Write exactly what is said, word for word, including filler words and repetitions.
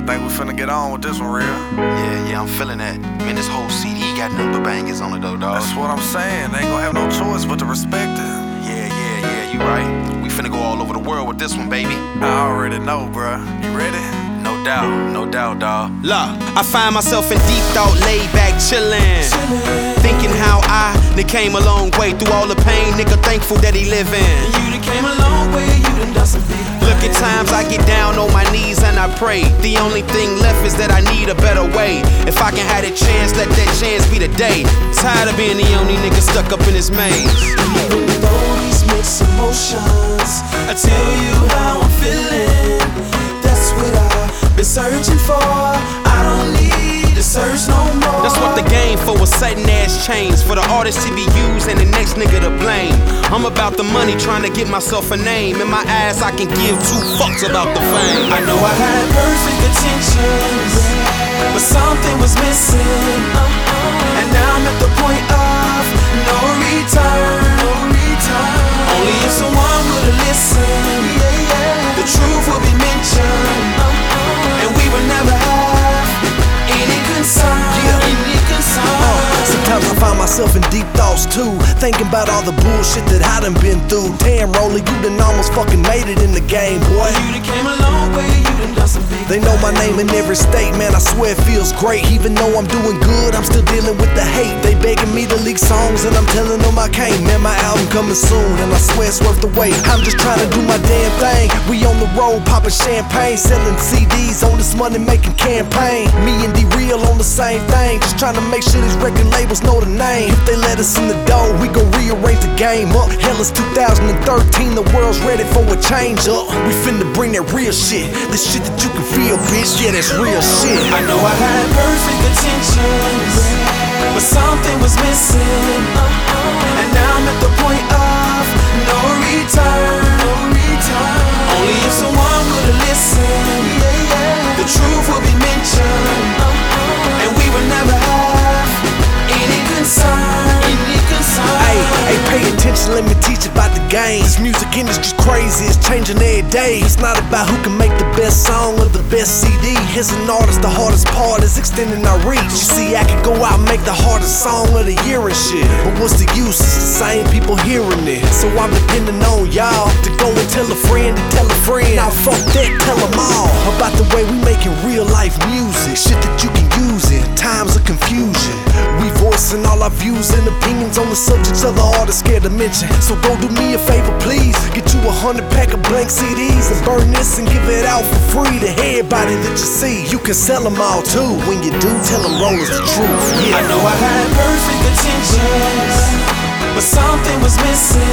think we finna get on with this one, real. Yeah, yeah, I'm feeling that. Man, this whole C D got nothing but bangers on it though, dawg. That's what I'm saying. They ain't gonna have no choice but to respect it. Yeah, yeah, yeah, you right. We finna go all over the world with this one, baby. I already know, bruh. You ready? No doubt, no doubt, dawg. Look, I find myself in deep thought, laid back, chillin', thinking how I done came a long way through all the pain, nigga, thankful that he livin'. You done came a long way, you done done some big things. Look at times I get down on my knees and I pray. The only thing left is that I need a better way. If I can have a chance, let that chance be the day. Tired of being the only nigga stuck up in this maze. Even though these mixed emotions, I tell you how I'm feeling. That's what I've been searching for. I don't need to search no more. That's what the game for, a sudden ass change. For the artist to be used and the next nigga to blame. I'm about the money, trying to get myself a name. In my eyes, I can give two fucks about the fame. I know I had perfect intentions, but something was missing. And now I'm at the point of no return. Only if someone would've listened, the truth would be mentioned, and we would never have any concern. Any concern. Uh, sometimes I find myself in deep thoughts too, thinking about all the bullshit that I done been through. Damn, Rollie, you done almost fucking made it in the game, boy. You done came a long way, you done done some big They know my name in every state, man, I swear it feels great. Even though I'm doing good, I'm still dealing with the hate. They begging me to leak songs and I'm telling them I can't. Man, my album coming soon and I swear it's worth the wait. I'm just trying to do my damn thing. We on the road, popping champagne, selling C Ds on this money making campaign. Me and D-Real on the same thing, just trying to make sure these record labels know the name. If they let us in the door, we gon' rearrange the game up. Hell, it's two thousand thirteen, the world's ready for a change up. We finna bring that real shit, the shit that you can feel, bitch, yeah, that's real shit. I know I had perfect intentions, but something was missing. And now I'm at the point of no return. Only if someone would've listened, the truth would be mentioned, and we would never have any concern. Any concern. Hey, hey, pay attention, let me teach you about the game. This music industry's crazy, it's changing every day. It's not about who can make the best song or the best C D. As an artist, the hardest part is extending our reach. You see, I could go out and make the hardest song of the year and shit, but what's the use? It's the same people hearing it. So I'm depending on y'all to go and tell a friend to tell a friend. Now fuck that, tell them all about the way we making real life music. Shit that you can use in times of confusion. We voicing all our views and opinions on the subjects other artists scared to mention. So go do me a favor, please. Get you a hundred pack of blank C Ds and burn this and give it out for free to everybody that you see. You can sell them all too. When you do, tell them Rollers the truth. Yeah. I know I had perfect intentions, but something was missing.